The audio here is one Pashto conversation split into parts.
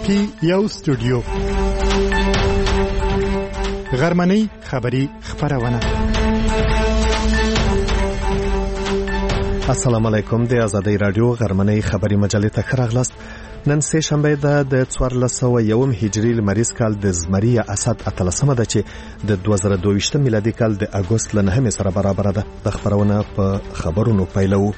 کی یو سټوډیو غرمنۍ خبری خبرونه. السلام علیکم. د آزادۍ رادیو غرمنۍ خبری مجلې ته خراغلاست. نن سه شنبه ده د 1401 هجری لمریز کال د زمری اسد اتلسمه ده چې د 2022 میلادي کال د اگست ل 9 سره برابر ده. د خبرونه په خبرونو پیلو.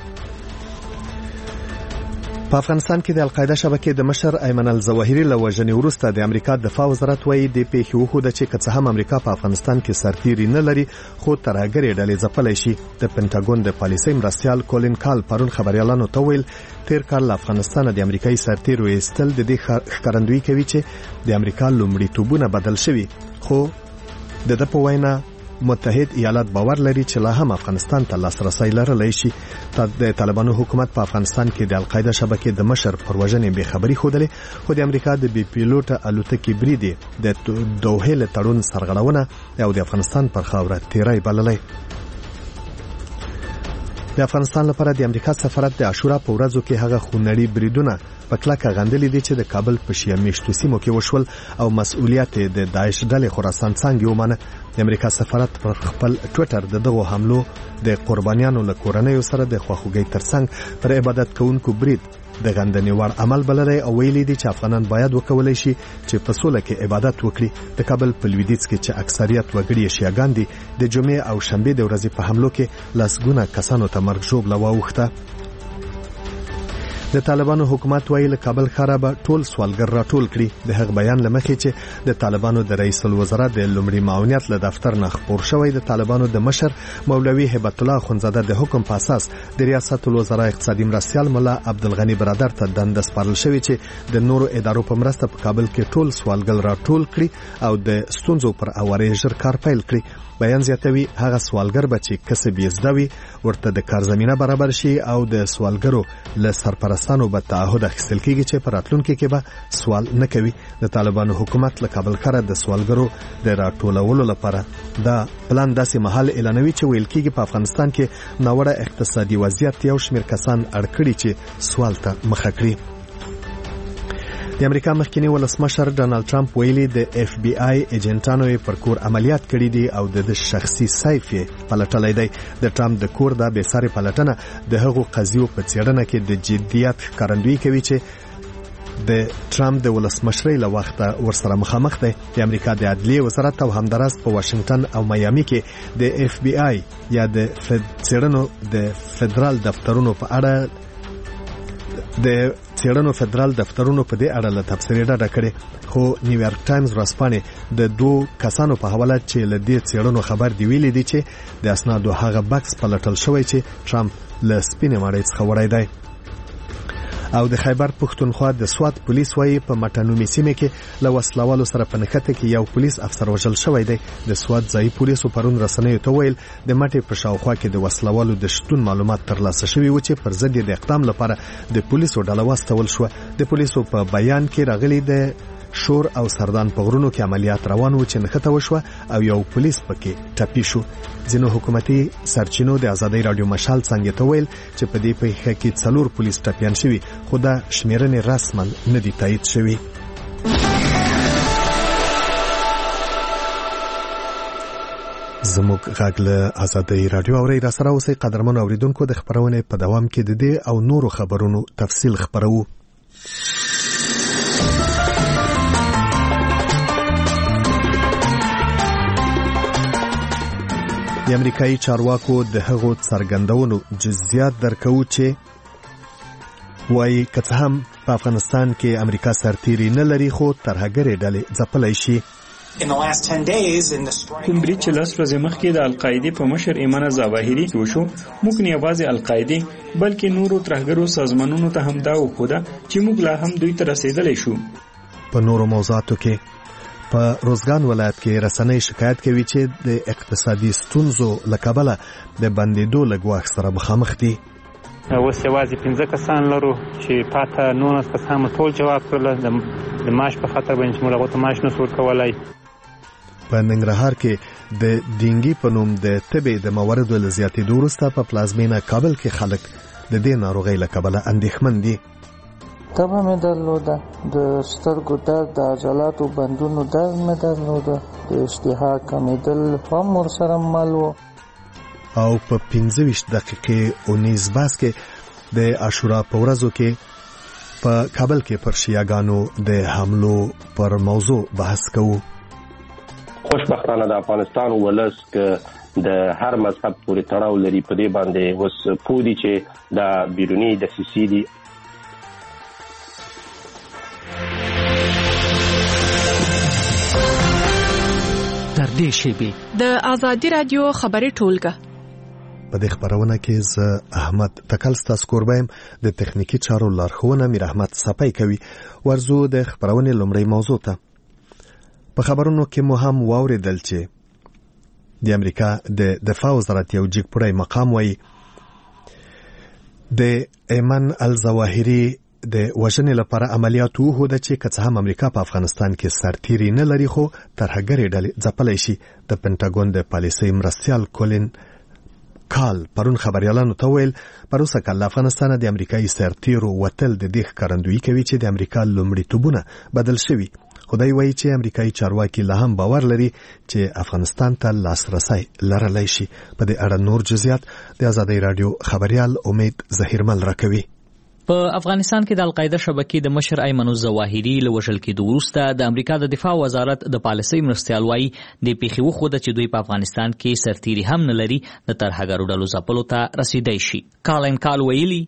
په افغانستان کې د القاعده شبکې د مشر ایمن الظواهری له وژنې وروسته د امریکا دفاع وزارت وايي د پیښې وخوده چې که څه هم امریکا په افغانستان کې سرتیري نه لري خو ترهګرې ډلې ځپلی شي. د پنټاګون د پالیسۍ مرستیال کولین کال پرون خبريالانو ته ویل تیر کال له افغانستان د امریکایي سرتیرو ایستل د دې ښکارندویي کوي چې د امریکا لومړیتوبونه بدل شوي، خو د ده په وینا متحد ایالات باور لري چې لا هم افغانستان ته لاسرسی لرلی شي. د طالبانو حکومت په افغانستان کې د القاعده شبکې د مشر پر وژنې بې خبري ښودلې، خو د امریکا د بې پیلوټه الوتکې بریدې د دوحې له تړون سرغړونه او د افغانستان پر خاوره تیری بللی. د افغانستان لپاره د امریکا سفارت د عاشورا په ورځو کې هغه خونړي بریدونه په کلکه غندلې دي چې د کابل په شیعه میشتو سیمو کې وشول او مسؤلیت د داعش ډلې خراسان څانګې ومانه. د امریکا سفارت پر خپل ټویټر د دغو حملو د قربانیانو له کورنیو سره د خواخوږۍ ترڅنګ پر عبادت کوونکو برید د غندنې وړ عمل بللی او ویلي دي چې افغانان باید وکولی شي چې په سوله کې عبادت وکړي. د کابل په لویدیځ کې چې اکثریت وګړي شیعهګان دي د جمعې او شنبې د ورځې په حملو کې لسګونه کسانو ته مرګ ژوبله واوښته. د طالبانو حکومت ویل کابل ښار به ټول سوالګر راټول کړي. د هغه بیان لمخې چې د طالبانو د رئیس الوزرا د لومړي معاونیت له دفتر نه خبر شوی، د طالبانو د مشر مولوي هبت الله اخونزاده د حکم په اساس د ریاست الوزرا اقتصادي مرستیال مولا عبدالغنی برادر ته دنده سپارل شوی چې د نورو ادارو په مرسته په کابل کې ټول سوالګر راټول کړي او د ستونزو پر اوارې ژر کار پیل کړي. بیان زیاتوي هغه سوالګر به چې کسب یې زده وي ورته د کار زمینه برابر شي او د سوالګرو له سرپرستانو به تعهد اخیستل کیږي چې په راتلونکي کې به سوال نه کوي. د طالبانو حکومت له کابل ښاره د سوالګرو د راټولولو لپاره دا پلان داسې مهال اعلانوي چې ویل کیږي په افغانستان کې ناوړه اقتصادي وضعیت یو شمېر کسان اړ کړي چې سوال ته مخه کړي. د امریکا مخکنی ولسمشر ډانلډ ټرمپ ویلي د اف بی آی ایجنټانو پر کور عملیات کړي دي او د شخصي سیف پلټلای دی. د ټرمپ د کور د بې ساري پلټنه د هغو قضیو په څېړنه کې د جدیت ښکارندویي کوي چې د ټرمپ د ولسمشرۍ له وخته ورسره مخامخ دی. د امریکا د عدلیې وزارت او همداراز په واشنگټن او میامي کې د اف بی آی یا د څېړنو د فدرال دفترونو په اړه د څېړنو فدرال دفترونو په دې اړه له تبصرې ډډه کړې، خو نیویارک ټایمز ورځپاڼې د دوه کسانو په حواله چې له دې څېړنو خبر دی ویلي دي چې د اسنادو هغه بکس پلټل شوی چې ټرمپ له سپینې ماڼۍ څخه وړی دی. او د خیبر پښتونخوا د سوات پولیس وايي په مټنومي سیمه کې له وسلوالو سره په نښته کې یو پولیس افسر وژل شوی دی. د سوات ځایي پولیسو پرون رسنیو ته ویل د مټې په شاوخوا کې د وسلوالو د شتون معلومات ترلاسه شوي و چې پر ضد د اقدام لپاره د پولیسو ډله واستول شو. د پولیسو په بیان کې راغلي د شور او سردان په غرونو کې عملیات روان و چې نښته وشوه او یو پولیس پکې ټپي شو. ځینو حکومتي سرچینو د آزادۍ رادیو مشال څنګه ته ویل چې په دې پیښه کې 4 پولیس ټپیان شوي، خو دا شمیرنې رسما نه دي تایید شوي. زموږ غږ له آزادۍ رادیو اوري. را سره اوسئ قدرمنو اوریدونکو. د خبرونې په دوام کې د دې او نورو خبرونو تفصیل خبرو. د امریکایي چارواکو د هغو څرګندونو جزئیات درکو چې وایي که څه هم په افغانستان کې امریکا سرتیري نه لري خو ترهګرې ډلې ځپلی شي. کوم برید چې 10 ورځې مخکې د القاعدې په مشر ایمن الظواهری وشو، موږ نه یوازې القاعدې بلکې نورو ترهګرو سازمانونو ته هم دا وښوده چې موږ لا هم دوی ته رسېدلی شو. په نورو موضوعاتو کې په روزګان ولایت کې رسنۍ شکایت کوي چې د اقتصادي ستونزو له کبله د بندېدو له ګواښ سره مخامخ دي. اوس یوازې 15 کسان لرو چې پاته 19 کسان ټول جواب کړل د معاش په خاطر باندې موږ هغه ته معاش نشو ورکولای. په ننګرهار کې د ډینګي په نوم د تبې د مواردو له زیاتېدو وروسته په پلازمینه کابل کې خلک د دې ناروغۍ له کبله اندېښمن دي. تبه مې درلوده، د سترګو درد، د عضلاتو بندونو درد مې درلوده، د اشتها کمېدل هم ورسره مل و. او په 25 دقیقې 19 باس کې د عاشورا په ورځو کې په کابل کې پر شیعاګانو د حملو پر موضوع بحث کوو. خوشبختانه د افغانستان ولس که د هر مذهب پورې تړاو لري په دې باندې اوس پودي چې د بیرونی د سیسي دي. تر دې شیبې د ازادي رادیو خبري ټولګه په دې خبرونه کې ز احمد تکل ستاسو کوربایم د تخنیکی چارو لارښوونه میر احمد صفای کوي. ورزو د خبرونه لومړی موضوع ته په خبرونو کې مو هم واوریدل چې د امریکا د دفاع وزارت یو جګپړی مقام وایي د ایمن الظواهری د وژنې لپاره عملیات وهوده چې که څه هم امریکا په افغانستان کې سرتیری نه لري خو ترهګرې ډلې ځپلی شي. د پنټاګون د پالیسۍ مرستیال کولین کال پرون خبريالانو ته ویل پروسه کله افغانستان د امریکایي سرتیرو وتل د دې ښکارندویي کوي چې د امریکا لومړیتوبونه بدل شوي. خدای وایي چې امریکایي چارواکي لا هم باور لري چې افغانستان ته لاسرسي لرلی شي. په دې اړه نور جزئیات د آزادۍ رادیو خبريال امید ظهیرمل راکوي. په افغانستان کې د القاعده شبکې د مشر ایمن الظواهری له وژل کېدو وروسته د امریکا د دفاع وزارت د پالیسۍ مرستیال وایي د پیښې وښوده چې دوی په افغانستان کې سرتیري هم نه لري د ترهګرو ډلو ځپلو ته رسیدای شي. کالین کال ویلي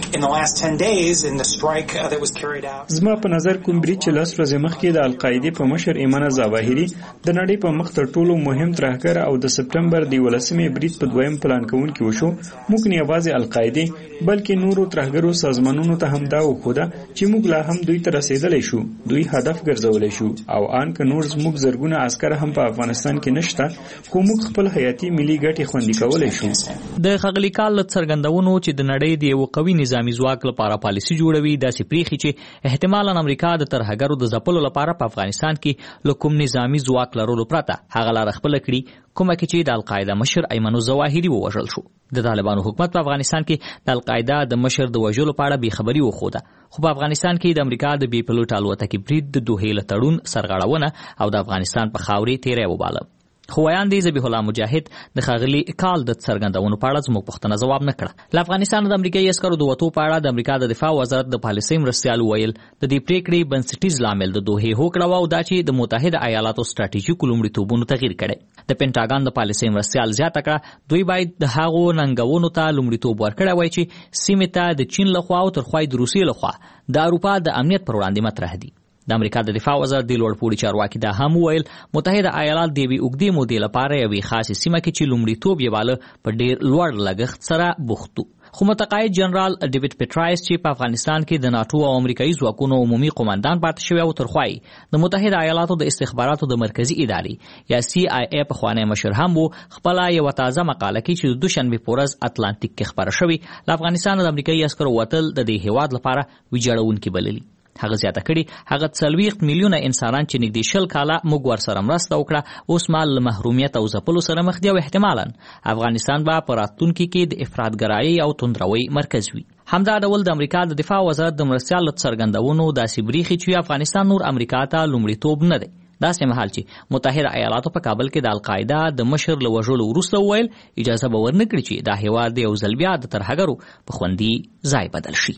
زما په نظر کوم برید چې لاس ورځې مخکې د القاعده په مشر ایمن الظواهری د نړۍ په مخ تر ټولو مهم ترهګر او د سپټمبر د 11مې برید په دویم پلان کوونکی وشو، موږ نه یوازې القاعده بلکې نورو ترهګرو سازمانونو ته هم دا وښوده چې موږ لا هم دوی ته رسیدلی شو، دوی هدف ګرځولی شو او ان که نور زموږ زرګونه عسکر هم په افغانستان کې نشته خو موږ خپل حیاتي ملي ګټې خوندي کولی شو. د ښاغلي کال څرګندونو چې د نړۍ د یو قوي نظامی ځواک لپاره پالیسي جوړوي داسې پریخي چې احتمالاً امریکا د ترهګرو د ځپلو لپاره په افغانستان کې له کوم نظامی ځواک لرلو پرته هغه لاره خپله کړي کومه کې چې د القاعده مشر ایمن الظواهری ووژل شو. د طالبانو حکومت په افغانستان کې د القاعده د مشر د وژلو په اړه بې خبري وښوده، خو په افغانستان کې د امریکا د بې پلوټ الوتکې برید د دوحې له تړون سرغړونه او د افغانستان په خاورې تیری وباله. خو ویان دی ذبیح الله مجاهد د ښاغلي کال د څرګندونو په اړه زموږ پوښتنه ځواب نه کړه. له افغانستان د امریکایي عسکرو د وتو په اړه د امریکا د دفاع وزارت د پالیسۍ مرستیال ویل د دې پریکړې بنسټیز لامل د دوحې هوکړه و او دا چې د متحده ایالاتو ستراتیژیکو لومړیتوبونو تغییر کړي. د پینټاګان د پالیسۍ مرستیال زیاته کړه دوی باید د هغو ننګونو ته لومړیتوب ورکړی وای چې سیمې ته د چین لخوا او تر خوا د روسیې لخوا د اروپا د امنیت پر وړاندې مطرح دي. د امریکا د دفاع وزارت د لوړپوړي چارواکي دا هم ویل متحده ایالات د یوې اوږدې مودې لپاره یوې خاصې سیمه کې چې لومړیتوب یې باله په ډېر لوړ لګښت سره بوختو. خو متقاعد جنرال ډیوډ پیټرایس چې په افغانستان کې د ناتو او امریکایي ځواکونو عمومي قوماندان پاتې شوی او ترخوای د متحده ایالاتو د استخباراتو د مرکزی ادارې یا CIA پخوانی مشر هم وو خپل یو تازه مقاله کې چې د دوشنبه په ورځ اتلانتیک کې خبره شوې له افغانستان د امریکایي عسکرو وتل د دې هیواد لپاره ویجاړونکي بللي. هغه زیاته کړي هغه 40 میلیونه انسانان چې نږدې 20 کاله موږ ورسره مرسته وکړه اوس مال محرومیت او ځپلو سره مخ دي او احتمالاً افغانستان به په راتلونکي کې د افراطګرایي او توندروي مرکز وي. همدا ډول د امریکا د دفاع وزارت د مرستیال څرګندونو داسې بریخي چې افغانستان نور امریکا ته لومړیتوب نه دی. داسې مهال چې متحده ایالاتو په کابل کې د القاعده د مشر له وژلو وروسته ویل اجازه به ورنکړي چې دا هیواد د یو ځل بیا د ترهګرو په خوندي ځای بدل شي.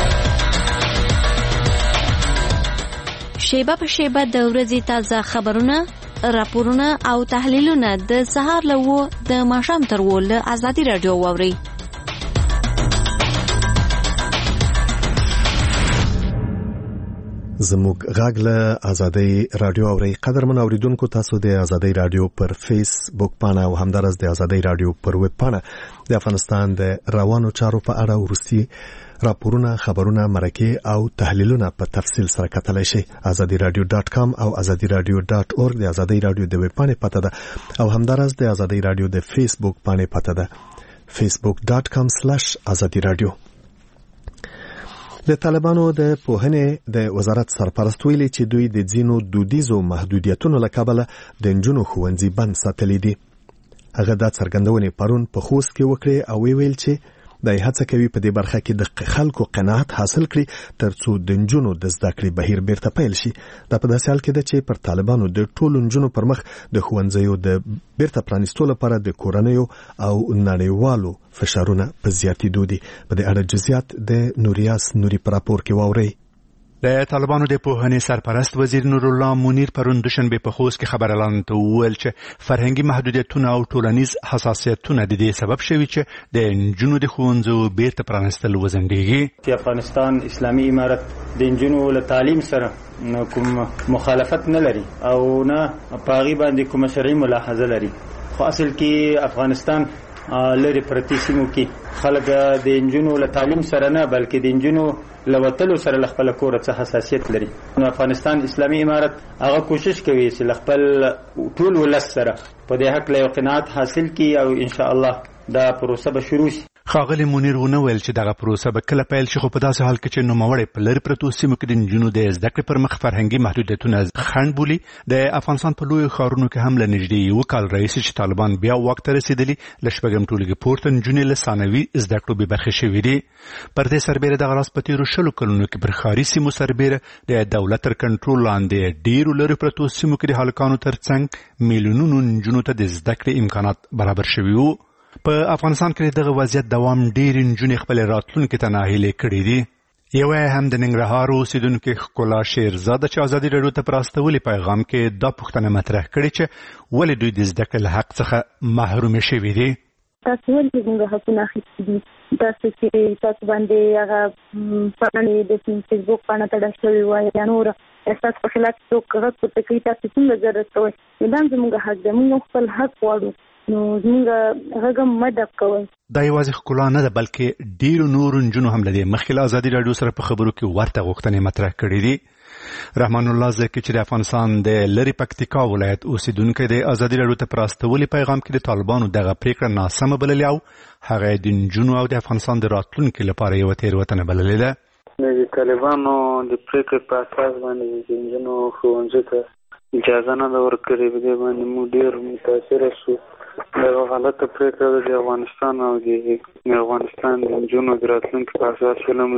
شیبه په شیبه د ورځې تازه خبرونه، راپورونه او تحلیلونه د سهار له 9 د ماښام تر 10 له آزادي رادیو واورئ. زموږ غږ له آزادۍ رادیو اورئ. قدرمن اوریدونکو تاسو د آزادۍ رادیو پر فیسبوک پاڼه او همدارس د آزادۍ رادیو پر ویب پاڼه د افغانستان د روانو چارو په اړه وروستي راپورونه، خبرونه، مرکې او تحلیلونه په تفصیل سره کتلای شئ. azadiradio.com او azadiradio.org د آزادۍ رادیو د ویب پاڼې پته ده او همدارس د آزادۍ رادیو د فیسبوک پاڼې پته ده facebook.com/azadiradio. د طالبانو د پوهنې د وزارت سرپرست ویلي چې دوی د ځینو دودیزو محدودیتونو له کبله د نجونو ښوونځي بند ساتلي دي. هغه دا څرګندونې پرون په خوست کې وکړې او ویل چې د هڅه کوي په دې برخه کې د خلکو قناعت حاصل کړي ترڅو د نجونو د زده کړې بهیر بیرته پیل شي. دا په داسې حال کې ده چې پر طالبانو د ټولو نجونو پر مخ د ښوونځیو د بیرته پرانیستو لپاره د کورنیو او نړیوالو فشارونه په زیاتېدو دي. په دې اړه جزئیات د نوریاس نوري په راپور کې واورئ. د طالبانو د پوهنې سرپرست وزیر نور الله منیر پرون دوشنبه په خوست کې خبرلاندو ته وویل چې فرهنګي محدودیتونه او ټولنیز حساسیتونه د دې سبب شوي چې د نجونو د ښوونځیو بیرته پرانیستل وځنډېږي. چې افغانستان اسلامي امارت د نجونو له تعلیم سره کوم مخالفت نه لري او نه په هغې باندې کومه شرعي ملاحظه لري، خو اصل کې افغانستان لري پرتې سیمو کې خلک د نجونو له تعلیم سره نه بلکې د نجونو له وتلو سره له خپل کوره څخه حساسیت لري. نو افغانستان اسلامي امارت هغه کوشش کوي چې له خپل ټول ولس سره په دې حق له قناعت حاصل کړي او ان شاء الله دا پروسه به شروع شي. ښاغلي منیر ونه ویل چې دغه پروسه به کله پیل شي، خو په داسې حال کې چې نوموړی په لرې پرتو سیمو کې د نجونو د زده کړې پر مخ فرهنګي محدودیتونه خنډ بولي. د افغانستان په لویو ښارونو کې هم له نږدې یوه کال راهیسې چې طالبان بیا واک ته رسېدلي له شپږم ټولګي پورته نجونې له ثانوي زده کړو بې برخې شوي دي. پر دې سربیره دغه راز په تېرو 20 کلونو کې پر ښاري سیمو سربیره د دولت تر کنټرول لاندې ډېرو لرې پرتو سیمو کې د هلکانو ترڅنګ میلیونونو نجونو ته د زده کړې امکانات برابر شوي وو. په افغانستان کې دغه وضعیت دوام ډېرې نجونې خپل راتلونکي ته ناهیلې کړي دي. یوه هم د ننګرهار اوسیدونکې ښکلا شیرزاده چې ازادي راډیو ته په راستولي پیغام کې دا پوښتنه مطرح کړې چې ولې دوی د زده کړې له حق څخه محرومې شوي دي. تاسو ولې زموږ حقونه اخیستي دي؟ تاسو چې تاسو باندې هغه پاڼې د فیسبوک پاڼه تړل شوې وای یا نور تاسو په خلاف څوک غږ پورته کوي، تاسو څنګه ضرورت کوئ؟ دا زموږ حق دی، موږ خپل حق غواړو، نو زموږ غږ مه ډب کوئ. دا یوازې ښکلا نه ده بلکې ډېرو نورو نجونو هم له دې مخکې له ازادي راډیو سره په خبرو کې ورته غوښتنې مطرح کړي دي. رحمان الله زکي چې د افغانستان د لرې پکتیکا ولایت اوسیدونکی د ازادي راډیو ته په راستولي پیغام کې د طالبانو دغه پریکړه ناسمه بللې او هغه د نجونو او د افغانستان د راتلونکي لپاره یوه تېروتنه بللې ده. د طالبانو د پریکړې په اساس باندې د نجونو ښوونځي ته اجازه نه ده ورکړې، په دې باندې موږ ډېر متاثره شو. دا غلطه پریکړه ده د افغانستان او د افغانستان د نجونو د راتلونکي په اساس فلم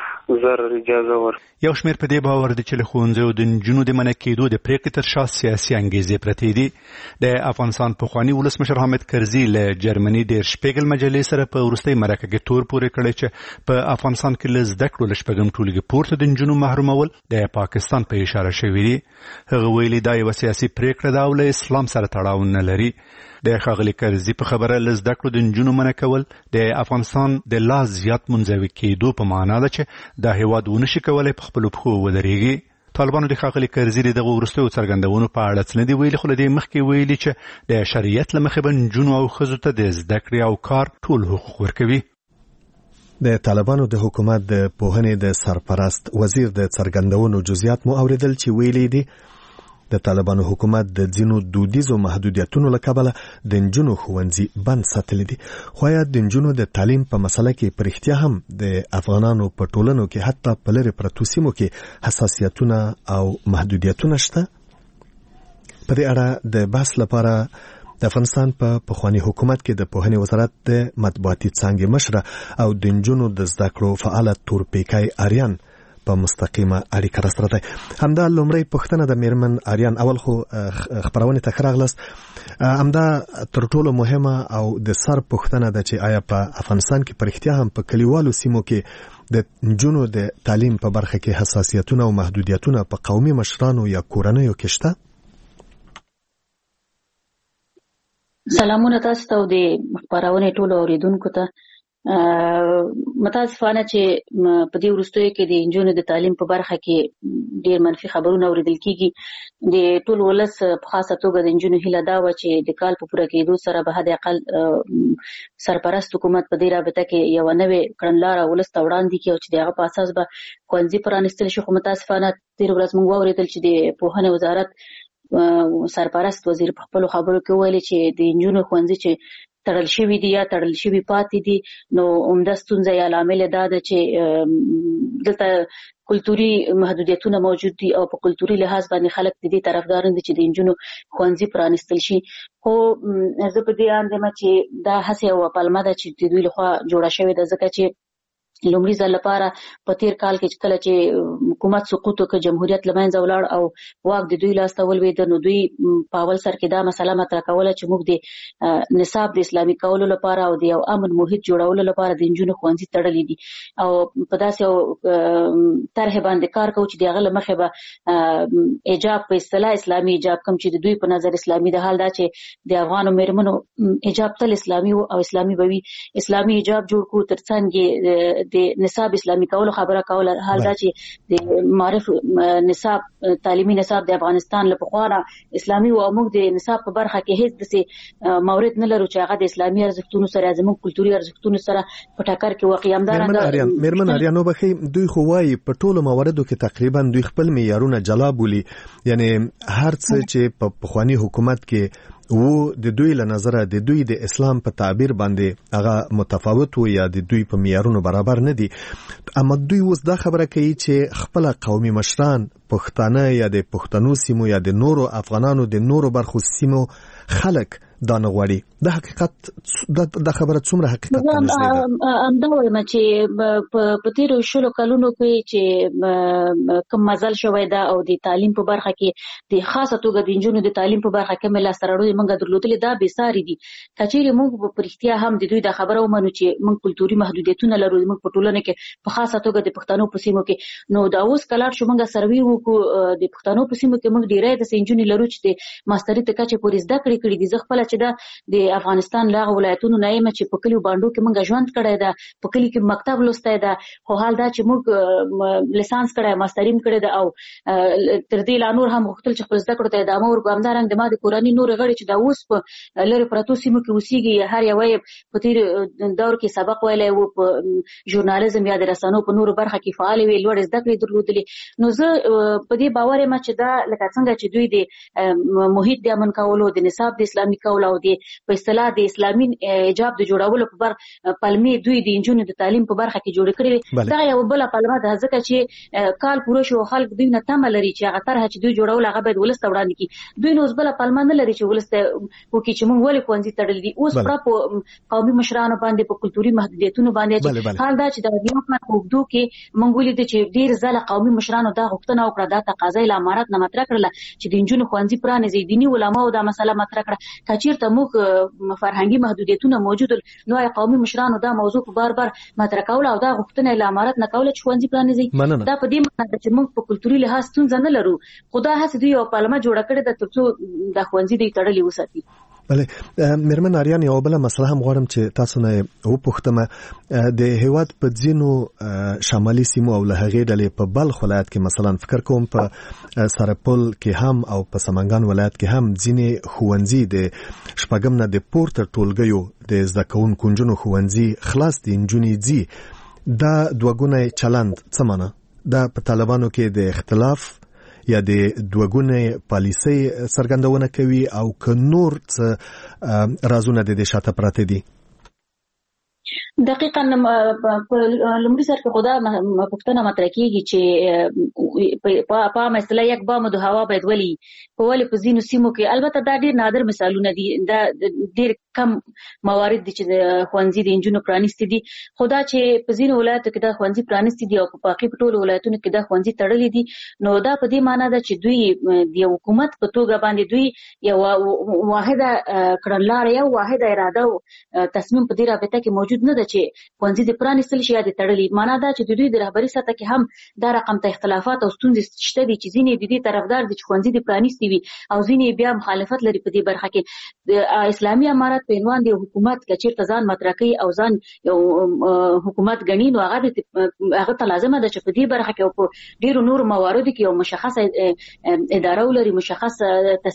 ضرر اجازه ور. یو شمېر په دې باور دي چې له ښوونځیو د نجونو د منع کېدو د پریکړې تر شا سیاسي انګېزې پرتې دي. د افغانستان پخواني ولسمشر حامد کرزي له جرمني ډېر شپېګل مجلې سره په وروستۍ مرکه کې تور پورې کړی چې په افغانستان کې له زده کړو له شپږم ټولګي پورته د نجونو محرومول د پاکستان په اشاره شوي دي. هغه ویلي دا یوه سیاسي پریکړه ده او له اسلام سره تړاو نه لري. د ښاغلي کرزي په خبره له زده کړو د نجونو منع کول د افغانستان د لا زیات منزوي کېدو په معنا ده چې دا هېواد ونشي کولی په خپلو پښو ودرېږي. طالبانو د ښاغلي کرزي د دغو وروستیو څرګندونو په اړه څه نه دي ویلي، خو له دې مخکې ویلي چې د شریعت له مخې به نجونو او ښځو ته د زده کړې او کار ټول حقوق ورکوي. د طالبانو د حکومت د پوهنې د سرپرست وزیر د څرګندونو جزئیات مو اوریدل چې ویلي دي د طالبانو حکومت د ځینو دودیزو محدودیتونو له کبله د نجونو ښوونځي بند ساتلي دي. خو آیا د نجونو د تعلیم په مسله کې په رښتیا هم د افغانانو په ټولنو کې حتی په لرې پرتو سیمو کې حساسیتونه او محدودیتونه شته؟ په دې اړه د بحث لپاره د افغانستان په پخوانی حکومت کې د پوهنې وزارت د مطبوعاتي څانګې مشره او د نجونو د زده کړو فعال تورپیکی آریان په مستقیمه اړیکه راسره ده. همدا لومړی پوښتنه د میرمن آریان، اول خو خبرونه ته ښه راغلاست. همدا تر ټولو مهمه او د سر پوښتنه ده چې آیا په افغانستان کې په رښتیا هم په کلیوالو سیمو کې د نجونو د تعلیم په برخه کې حساسیتونه او محدودیتونه په قومي مشرانو یا کورنیو کې شته؟ سلامونه تاسو ته او د خبرونې ټولو اوریدونکو ته. متاسفانه چې په دې وروستیو کې د نجونو د تعلیم په برخه کې ډېر منفي خبرونه اوریدل کېږي. د ټول ولس په خاصه توګه د نجونو هیله دا وه چې د کال په پوره کېدو سره به حد اقل سرپرست حکومت په دې رابطه کې یوه نوې کړنلاره ولس ته وړاندې کړي او چې د هغه په اساس به ښوونځي پرانیستل شي. خو متاسفانه تېره ورځ موږ واورېدل چې د پوهنې وزارت سرپرست وزیر په خپلو خبرو کې وویل چې د نجونو ښوونځي چې تړل شوي دي یا تړل شوي پاتې دي، نو عمده ستونزه یا لامل دا ده چې دلته کلتوري محدودیتونه موجود دي او په کلتوري لحاظ باندې خلک د دې طرفدار دي چې د انجونو ښوونځي پرانیستل شي. خو زه په دې اند یم چې دا هڅه او پلمه ده چې د دوی لخوا جوړه شوې ده، ځکه چې لومړي ځل لپاره په تیر کال کې کله چې حکومت سقوط وکړ، جمهوریت له منځه ولاړ او واک د دوی لاس ته ولوېد، نو دوی په اول سر کې دا مسله مطرح کوله چې موږ د نصاب د اسلامي کولو لپاره او د یو امن محیط جوړولو لپاره د نجونو ښوونځي تړلي دي او په داسې یو طرح باندې کار کوو چې د هغه له مخې به حجاب په اصطلاح اسلامي حجاب کوم چې د دوی په نظر اسلامي ده، حال دا چې د افغانو مېرمنو حجاب تل اسلامي او اسلامي به وي، اسلامي حجاب جوړ کړو، ترڅنګ د نصاب اسلامي کولو خبره کوله، حال دا چې د معرف نصاب تعلیمي نصاب د افغانستان له پخوا اسلامي او موږ د نصاب په برخه کې هیڅ داسې مورد نه لرو چې هغه د اسلامي ارزښتونو سره زموږ کلتوري ارزښتونو سره په ټکر کې واقع همدارنګه. مېرمن اریانو بخي دوی خو وايي په ټولو مواردو کې تقریبا دوی خپل معیارونه جلا بولي، یعنی هر څه چې په پخوانی حکومت کې و د دوی له نظره د دوی د اسلام په تعبیر باندې هغه متفاوت و یا د دوی په معیارونو برابر نه دي، اما دوی اوس دا خبره کوي چې خپل قومي مشران پښتانه یا د پښتنو سیمو یا د نورو افغانانو د نورو برخو سیمو خلک دا نه غواړي. د حقیقت د خبره څومره حقیقت نه امدا وایم چې په تیرو شلو کلونو کې چې کوم مزل شوی دا او د تعلیم په برخه کې د خاصه توګه د نجونو د تعلیم په برخه کې مل سره موږ درلودل دا به ساري دي، کچېره موږ په اړتیا هم د دوی د خبرو ومنو چې موږ کلتوري محدودیتونه لرو، موږ په ټولنه کې په خاصه توګه د پښتنو په سیمو کې، نو دا اوس کلاړ شو موږ سروي وکړو د پښتنو په سیمو کې موږ ډیرې د سنجونی لرو چې د ماستری ته کچې پورې زده کړې دي. زه خپل چې دا د افغانستان لاغ ولایتونو نه یم چې په کلیو باندې کې موږ ژوند کړی دا، په کلی کې مکتب لوستای دا، خو حال دا چې موږ لیسانس کړی ماسترین کړی دا او تر دې لا نور هم غوښتل چې خپل زده کړو ته ادامه ورکړو. همدارنګه د ما د کورنۍ نور غړي چې دا اوس په لری پراتو سیمو کې اوسېږي، هر یو په تیر دور کې سبق ویلی وو، په ژورنالیزم یا د رسنیو په نورو برخه کې فعال وي، لوړ زده کړې درلودلې. نو زه په دې باور یم چې دا لکه څنګه چې دوی د محیط د امن کولو، د نصاب د اسلامي کولو او د په اصطلاح د اسلامي حجاب د جوړولو په پلمې دوی د انجونو د تعلیم په برخه کې جوړ کړي. دا یو بل پلمه ده، ځکه چې کال پوره شو خلک دوی نه تمه لري چې هغه طرح چې دوی جوړول هغه باید ولست وړاندې کړي. دوی نو بل پلمه نه لري چې ولست وکړي چې موږ ولې ښوونځي تړل دي. اوس پر قومي مشرانو باندې په کلتوري محدودیتونو باندې حال دا چې د یو کال په اوږدو کې موږ ولیدل چې ډیر ځله قومي مشرانو دا غوښتنه وکړه، دا تقاضا یې له امارت نه مطرح کړله چې د انجونو ښوونځي پرانیزي. دیني علماو دا مسله مطرح کړه، کچېرته موږ فرهنګي محدودیتونه موجود نو قومي مشرانو دا موضوع بار بار مطرح کوله او دا غوښتنه له امارت نه کوله چې ښوونځي پرانیزي. دا په دې معنی ده چې موږ په کلتوري لحاظ ستونزه نه لرو، خو دا هڅه دوی یو پلمه جوړه کړې ده ترڅو د ښوونځي دوی تړلي وساتي. بله مېرمن اریان، یو بل مسله هم غواړم چې تاسو نه وپوښتم. د هیواد په ځینو شمالي سیمو او له هغې ډلې په بلخ ولایت کې مثلا فکر کوم په سرپل کې هم او په سمنګان ولایت کې هم ځینې ښوونځي د شپږم نه د پورته ټولګیو د زده کوونکو نجونو ښوونځي خلاص دي، نجونې ځي. دا دوهګونی چلند څه معنی دا په طالبانو کې د اختلاف یا د دوهګونې پالیسۍ څرګندونه کوي او که نور څه رازونه د دې شاته پراته دي؟ دقیقاً په لومړي سر کې خدا پوښتنه مطرح کېږي چې په عامه اصطلاح یک بام د هوا باید ولې په ځینو سیمو کې، البته دا ډېر نادر مثالونه دي، دا ډېر کم موارد دي چې د ښوونځي د نجونو پرانیستي دي، خو دا چې په ځینو ولایتو کې دا ښوونځي پرانیستي دي او په باقي په ټولو ولایتونو کې دا ښوونځي تړلي دي، نو دا په دې معنی ده چې دوی د یو حکومت په توګه باندې دوی یو واحده کړنلاره یو واحده اراده او تصمیم په دې رابطه کې موجود نه ده چې ښوونځي د پرانیستل شي یا د تړلي. معنا دا چې د دوی د رهبري سطح کې هم دا رقم ته اختلافات او ستونزې شته دي چې ځینې د دې طرفدار دي چې ښوونځي د پرانیستي وي او ځینې بیا مخالفت لري په دې برخه کې. د اسلامي امارت په عنوان د حکومت که چېرته ځان مطرح کوي او ځان یو حکومت ګڼي، نو هغه ته لازمه ده چې په دې برخه کې او په ډېرو نورو مواردو کې یو مشخصه اداره ولري، مشخص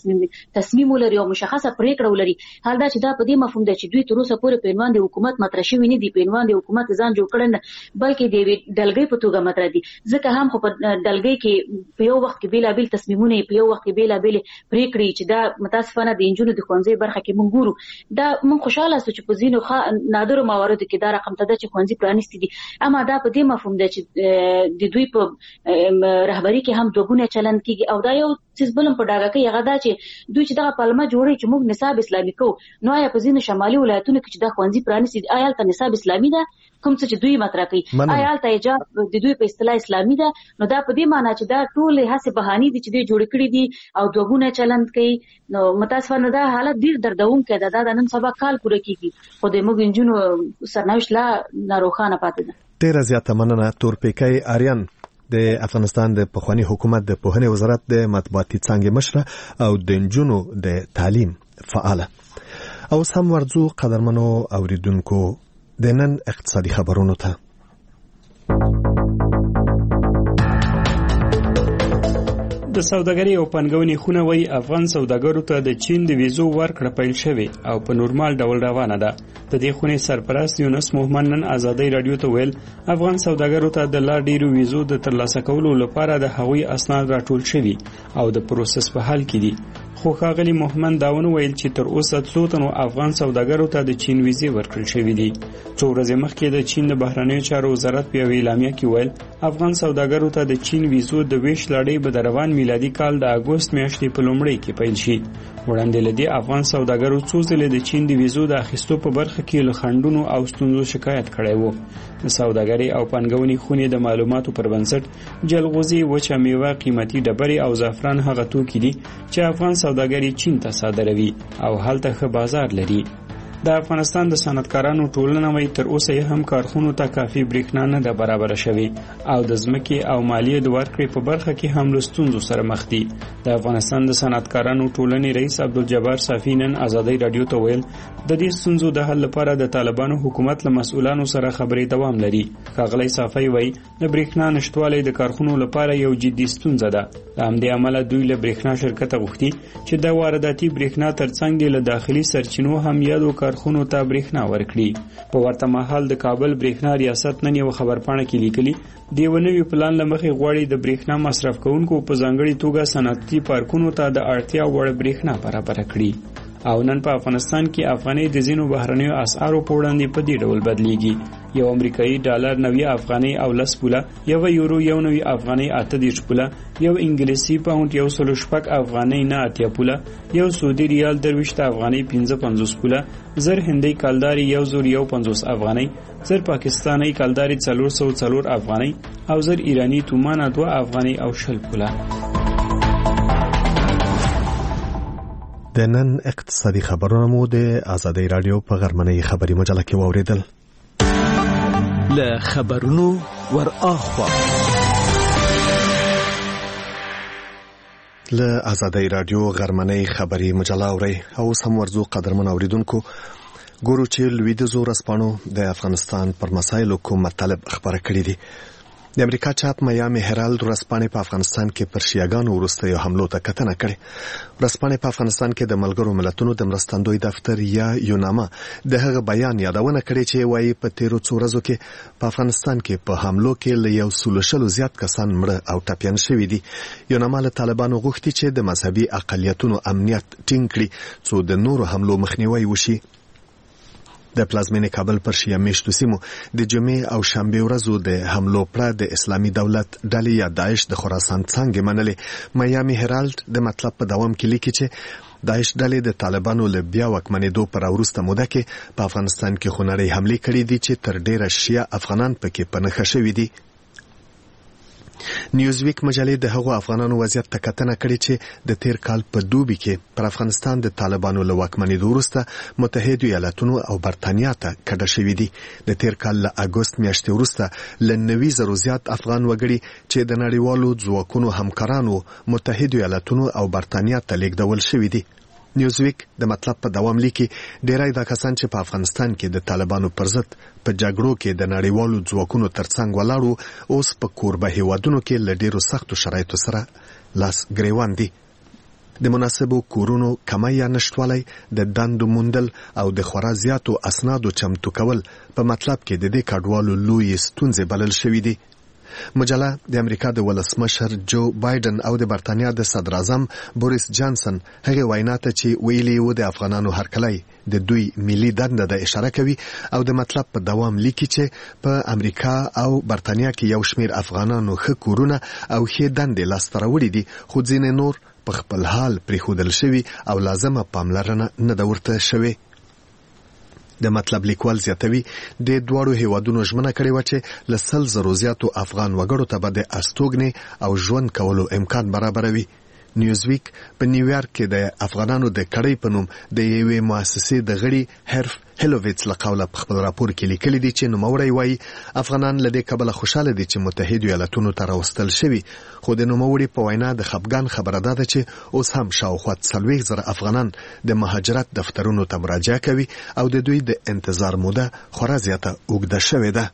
تصمیم ولري او مشخصه پرېکړه ولري. حال دا چې دا په دې مفهوم ده چې دوی تر اوسه پورې په عنوان د حکومت مطرح شوی نه دي په عنوان د حکومت ځان جوړ کړل بلکې د ډلګۍ په توګه مطرح دي ځکه هم خو په ډلګۍ کې په یو وخت کې بیلابیل تصمیمونه په یو وخت کې بیلابیل پریکړې چې دا متاسفانه د انجونو د ښوونځي برخه کې مونږ ګورو دا مونږ خوشاله سو چې په ځینو نادرو مواردو کې دا رقم ته چې ښوونځي پرانیستي دي اما دا په دې مفهوم ده چې د دوی په رهبری کې هم دوګونه چلند کیږي او دا یو څه بلم په ډاګه کې هغه دا چې دوی چې دا پالما جوړي چې موږ نصاب اسلامي کو نو یا په ځینو شمالي ولایتونو کې چې دا ښوونځي پرانیستي آیا ته نصاب اسلامي ده کوم څه چې دوی مطرح کوي آیا ته ایجاب د دوی په اصطلاح اسلامي ده نو دا په دې معنی چې دا ټول هڅه بهاني دي چې دوی جوړ کړی دي او دوګونه چلند کوي نو متاسفانه دا حالت ډیر دردونکې ده دا نن سبا کال پوره کیږي خو د موږ انجونو سرنوشت لا ناروخانه پاتې ده ډیر زیاته مننه تورپیکای آریان د افغانستان د پخوانی حکومت د پوهنې وزارت د مطبوعاتي څانګې مشره او د انجونو د تعلیم فعاله او سم ورځو قدرمنو اوریدونکو د نن اقتصادي خبرونو ته د سوداګرۍ او پانګونې خونه وایي افغان سوداګرو ته د چین د ویزو ورکړه پیل شوې او په نورمال ډول روانه ده د دې خونې سرپرست یونس محمد نن آزادۍ رادیو ته ویل افغان سوداګرو ته د لا ډیرو ویزو د ترلاسه کولو لپاره د هغوی اسناد راټول شوي او د پروسس په حال کې دي خو ښاغلي محمد داون ویل چې تر اوسه څو تنو افغان سوداګرو ته د چین ویزې ورکړل شوې دي څو ورځې مخکې د چین د بهرنیو چارو وزارت په یوه اعلامیه کې ویل افغان سوداګرو ته د چین ویزو د ویش لړۍ به د روان میلادي کال د اګوست میاشتې په لومړۍ کې پیل شي وړاندې لدی افغان سوداګرو څو ځله د چین د ویزو د اخیستو په برخه کې له خنډونو او ستونزو شکایت کړی وو د سوداګرۍ او پانګونې خونې د معلوماتو پر بنسټ جلغوزي وچه میوه قیمتي ډبرې او زعفران هغه توکي دي چې افغان سوداګري چین ته صادروي او هلته ښه بازار لري د افغانستان د صنعتکارانو ټولنه وایي تر اوسه هم کارخونو ته کافي برېښنا نه ده برابره شوې او د ځمکې او مالیې د ورکړې په برخه کې هم له ستونزو سره مخ دي د افغانستان د صنعتکارانو ټولنې رئیس عبدالجبار صافي نن آزادۍ رادیو ته ویل د دې ستونزو د حل لپاره د طالبانو حکومت له مسؤلانو سره خبرې دوام لري ښاغلی صافي وایي د برېښنا نشتوالی د کارخونو لپاره یو جدي ستونزه ده له همدې امله دوی له برېښنا شرکته غوښتي چې د وارداتي برېښنا ترڅنګ له داخلي سرچینو هم یادو کارخونو ته برېښنا ورکړي په ورته مهال د کابل برېښنا ریاست نن یو خبرپاڼه کې لیکلي دیو نوی پلان لمخې غواړي د برېښنا مصرف کوونکو په ځانګړي توګه صنعتي پارکونو ته د اړتیا وړ برېښنا برابر کړي او نن په افغانستان کې افغاني د زینو بهرنیو اسعارو په وړاندې په دې ډول بدلیږي یو امریکایي ډالر 90 افغاني او 10 پوله یو یورو یو 90 افغاني 8 پوله یو انګلیسي پاوند یو 106 افغاني نه 8 پوله یو سعودي ریال 23 افغاني 55 پوله زر هندي کالداري یو زور یو 50 افغاني زر پاکستاني کالداري 404 افغاني او زر ایرانی تومان 2 افغاني او 0 پوله د نن اقتصادي خبرونه مو د آزادۍ رادیو په غرمنۍ خبري مجله کې واوریدل له خبرونو ور اخوا له آزادۍ رادیو غرمنۍ خبري مجله اوري او سم ورزو قدرمن اوریدونکو ګورو چې لویدیځو رسپانو د افغانستان پر مسایلو کوم مطلب خبره کړې دي د امریکا چاپ میامي هرالد ورځپاڼې په افغانستان کې پر شیعاګانو وروستیو حملو ته کتنه کړې ورځپاڼې په افغانستان کې د ملګرو ملتونو د مرستندوی دفتر یا یوناما د هغه بیان یادونه کړې چې وایي په تیرو څو ورځو کې په افغانستان کې په حملو کې له 100 زیات کسان مړه او ټپيان شوي دي یوناما له طالبانو غوښتي چې د مذهبي اقلیتونو امنیت ټینګ کړي څو د نورو حملو مخنیوي وشي د پلازمینې کابل پر شیعه میشتو سیمو د جمعې او شنبه ورځو د حملو پر د اسلامي دولت ډلې یا داعش د خراسان څنګه منلې میامي هرالد د مطلب په دوام کې لیکي چې داعش ډلې د طالبانو له بیا واکمنېدو پر وروسته موده کې په افغانستان کې خونړۍ حملې کړې دي چې تر ډیره شیعه افغانان پکې پنهخه شوي دي نیوزویک مجلې د هغو افغانانو وضعیت ته کتنه کړې چې د تیر کال په دوبي کې پر افغانستان د طالبانو له واکمنېدو وروسته متحده ایالاتونو او برتانیا ته کډه شوي دي د تیر کال له اګوست میاشتې وروسته له 90,000 زیات افغان وګړي چې د نړیوالو ځواکونو همکارانو متحده ایالاتونو او برتانیا ته لیږدول شوي دي نیوزویک د مطلب په دوام لیکي ډیری دا کسان چې په افغانستان کې د طالبانو پر ضد په جګړو کې د نړیوالو ځواکونو ترڅنګ ولاړو اوس په کوربه هیوادونو کې له ډیرو سختو شرایطو سره لاس ګریوان دي د مناسبو کورونو کمی یا نشټوالی، د دندو موندل او د خورا زیاتو اسنادو چمتو کول په مطلب کې د دې کډوالو لوی ستونزې بلل شوې دي. مجله د امریکا د ولسمشر جو بایدن او د برتانیا د صدر اعظم بوریس جانسن هغه وینا ته چې ویلي و د افغانانو هرکلی د دوی ملي دنده د اشاره کوي او د مطلب په دوام لیکي چې په امریکا او برتانیا کې یو شمیر افغانانو ښه کورونه او ښې دندې لاسته راوړي دي، خو ځینې نور په خپل حال پرېښودل شوي او لازمه پاملرنه نه ده ورته شوې. د مطلب لیکوال زیاتوي د دواړو هیوادونو ژمنه کړې و چې له 100,000 زیاتو افغان وګړو ته به د استوګنې او ژوند کولو امکان برابروي. نیوزویک په نیویارک کې د افغانانو د کړۍ په نوم د یوې مؤسسې د غړي هرف هیلوویټس له قوله په خپل راپور کې لیکلي دي چې نوموړی وایي افغانان له دې کبله خوشاله دي چې متحدو ایالتونو ته راوستل شوي، خو د نوموړي په وینا د خفګان خبره ده چې اوس هم شاوخوا 40,000 افغانان د مهاجرت دفترونو ته مراجعه کوي او د دوی د انتظار موده خورا زیاته اوږده شوې ده.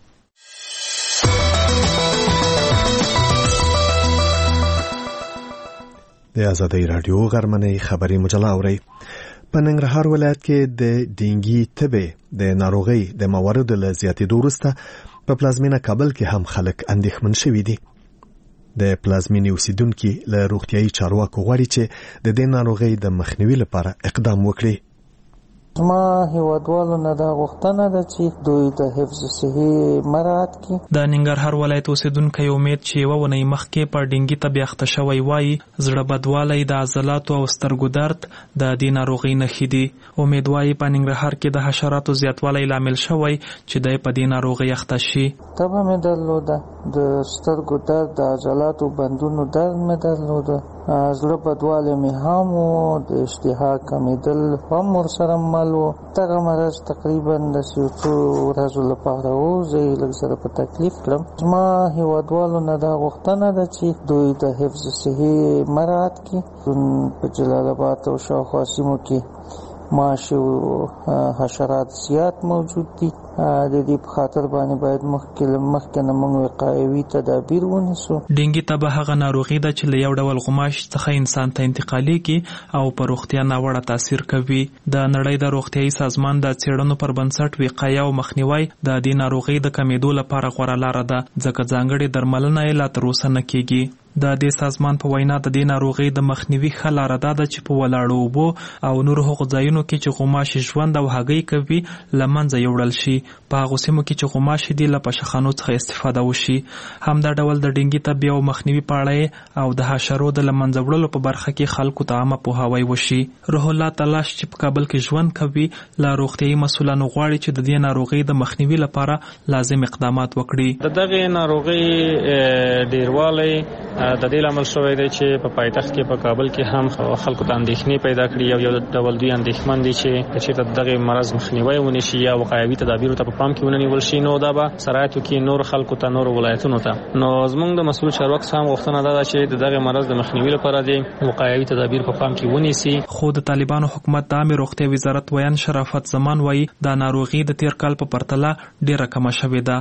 د آزادۍ راډیو غرمنۍ خبري مجله اوري. په ننګرهار ولایت کې د ډینګي تبې د ناروغۍ د مواردو له زیاتېدو وروسته په پلازمینه کابل کې هم خلک اندېښمن شوي دي. د پلازمینې اوسیدونکي له روغتیایي چارواکو غواړي چې د دې ناروغۍ د مخنیوي لپاره اقدام وکړي. ما هیوادوالو نه دا غوښتنه ده چې دوی د حفظ صحي مراعات کړي. د ننګرهار ولایت اوسیدونکی امید چې یوه اونۍ مخکې په ډینګي ته اخته شوی وایي زړه بدوالی، د عضلاتو او سترګو درد د دې ناروغۍ نښې دي. امید وایي په ننګرهار کې د حشراتو زیاتوالی لامل شوی چې دی په دې ناروغۍ اخته شي. تبه مې درلوده، د سترګو درد، د عضلاتو بندونو درد مې درلوده، زړه بدوالی مې هم و، د اشتها کمیدل هم ورسره مل و. دغه مرض تقریبا د یو څو ورځو لپاره و، زه یې لږ سره په تکلیف کړم. زما هیوادوالو نه دا غوښتنه ده چې دوی د حفظ صحي مراعات کړي. په جلال آباد او شاوخوا سیمو کې ماش او حشرات زیات موجود دي. د دې په خاطر باندې باید مخکې نه موږ وقایوي تدابیر ونیسو. ډینګي تبه هغه ناروغي ده چې له یو ډول غماش څخه انسان ته انتقالېږي او په روغتیا ناوړه تاثیر کوي. د نړۍ د روغتیایي سازمان د څېړنو پر بنسټ وقایه او مخنیوی د دې ناروغۍ د کمېدو لپاره غوره لاره ده، ځکه ځانګړې درملنه یې لا تر اوسه نه کېږي. د دې سازمان په وینا د دې ناروغۍ د مخنیوي ښه لاره دا ده چې په ولاړو اوبو او نورو هغو ځایونو کې چې غوماشې ژوند او هګۍ کوي له منځه یوړل شي. په هغو سیمو کې چې غوماشې دي له پشخانو څخه استفاده وشي. همدا ډول د ډینګي تبې او مخنیوي په اړه او د حشرو د له منځه وړلو په برخه کې خلکو ته عامه پوهاوی وشي. روح الله تلاش چې په کابل کې ژوند کوي له روغتیایي مسؤلانو غواړي چې د دې ناروغۍ د مخنیوي لپاره لازم اقدامات وکړي. د دغې ناروغۍ ډیروالی د دې لامل شوی دی چې په پایتخت کې په کابل کې هم خلکو ته اندېښنې پیدا کړي. یو ډول دوی اندېښمن دي چې دغه مرض مخنیوی ونشي یا وقایوي تدابیرو ته په پام کې ونیول شي، نو دا به سرایتو کې نور خلکو ته، نور ولایتونو ته. نو زموږ د مسؤل چارواکو هم غوښتنه ده چې دغه مرض د مخنیوي لپاره د وقایوي تدابیر په پام کې ونیسي. خو د طالبانو حکومت د عامه روغتیا وزارت ویان شرافت زمان وایي دا ناروغي د تیر کال په پرتله ډیره کمه شوې ده.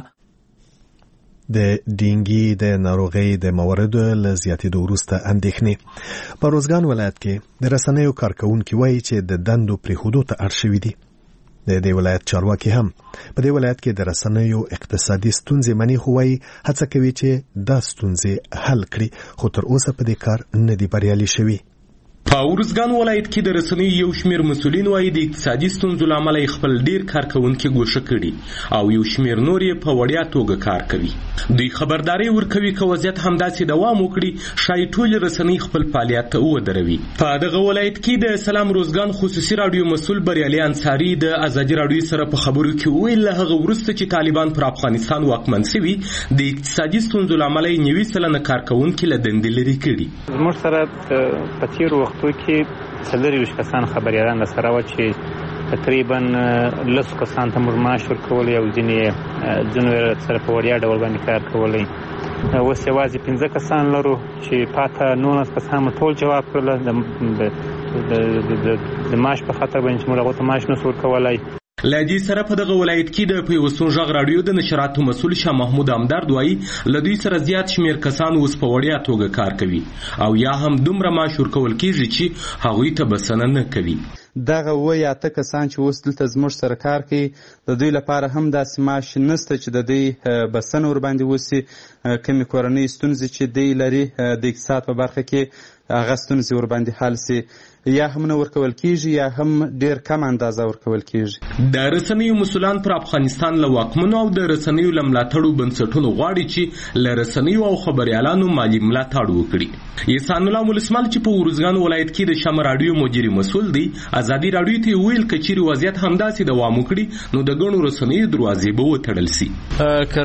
د ډینګي د ناروغۍ د مواردو له زیاتېدو وروسته اندېښنې. په روزګان ولایت کې د رسنیو کارکوونکي وایي چې د دندو پرېښودو ته اړ شوي دي. د دې ولایت چارواکي هم په دې ولایت کې د رسنیو اقتصادي ستونزې مني، خو وایي هڅه کوي چې دا ستونزې حل کړي، خو تر اوسه په دې کار نه دي بریالي شوي. په ارزګان ولایت کې د رسنیو یو شمیر مسؤلین وایي د اقتصادي ستونزو له امله خپل ډیر کارکوونکي ګوښه کړي او یو شمیر نور یې په وړیا توګه کار کوي. دوی خبرداري ورکوي که وضعیت همداسې دوام وکړي شاید ټولې رسنۍ خپل فعالیت ودروي. په دغه ولایت کې د سلام روزګان خصوصي راډیو مسؤل بریالي انصاري د ازادي راډیو سره په خبرو کې ویل له هغه وروسته چې طالبان پر افغانستان واکمن شوي د اقتصادي ستونزو له امله 90% کارکوونکي له دندې لرې کړي. زموږ سره په تېرو وختو کې 40 کسان خبریالان سره و چې تقریبا 10 کسان ته موږ معاش ورکولی او ځینو سره په وړیا ډول باندې کار کولی. اوس یوازې 15 کسان لرو چې پاته 19 کسان مو ټول جواب کړل د معاش په خاطر باندې چې موږ هغو ته معاش نشو ورکولی. لدی سره په دغه ولایت کې د پیوستون ژغ رادیو د نشراتو مسؤل شاه محمود امدارد وایي لدی سره زیات شمیر کسان اوس په وړیا توګه کار کوي او یا هم دومره معاش ورکول کیږي چې هغوی ته بسنه نه کوي. دغه وایي اته کسان چې اوس دلته زموږ سره کار کوي د دوی لپاره هم داسې معاش نشته چې د دوی بسنه ورباندې وسي. کومې کورنۍ ستونزې چې دوی لري د اقتصاد په برخه کې هغه ستونزې ورباندې حل سي یا هم نه ورکول کیږي یا هم ډیر کم اندازه ورکول کیږي. د رسنیو مسولان پر افغانستان له واکمنو او د رسنیو له ملاتړو بنسټونو غواړي چې له رسنیو او خبريالانو مالي ملاتړ وکړي. احسان الله مولسمال چې په ورزګان ولایت کې د شمه رادیو مدیر مسؤل دی ازادي رادیو ته ویل کچيري وضعیت همداسې دوام وکړي نو د ګڼو رسنیو دروازې به وتړل سي.